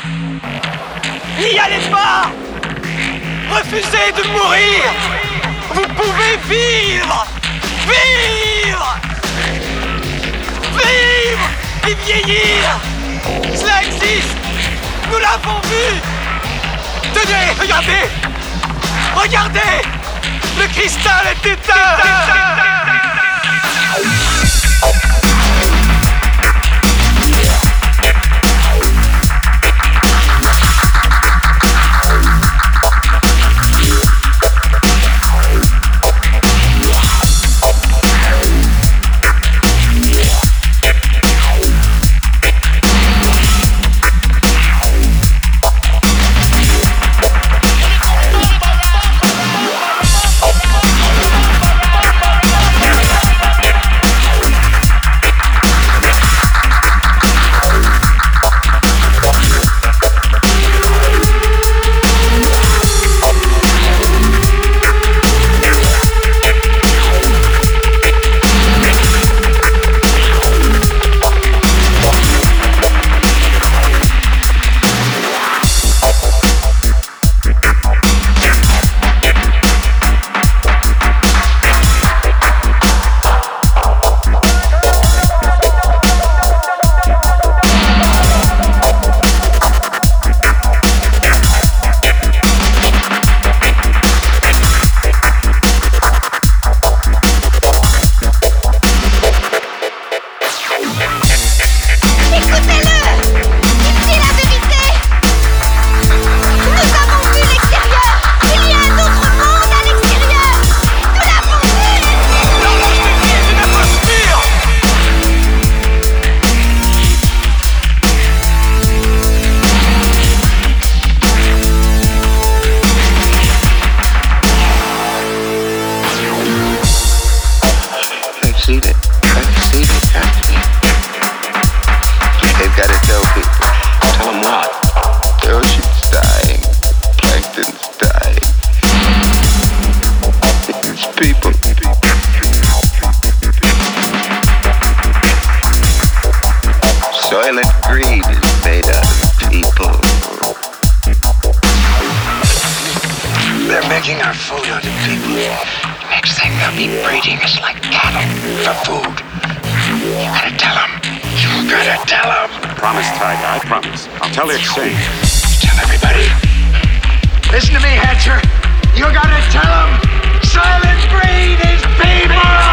N'y allez pas! Refusez de mourir! Vous pouvez vivre! Vivre! Vivre et vieillir! Cela existe! Nous l'avons vu! Tenez, regardez! Regardez! Le cristal est éteint! Soylent Green is made out of people. They're making our food out of people. Next thing they'll be breeding us like cattle for food. You gotta tell them. You gotta tell them. Promise, Tiger, I promise. I'll tell the exchange. Tell everybody. Listen to me, Hatcher. You gotta tell them. Soylent Green is people!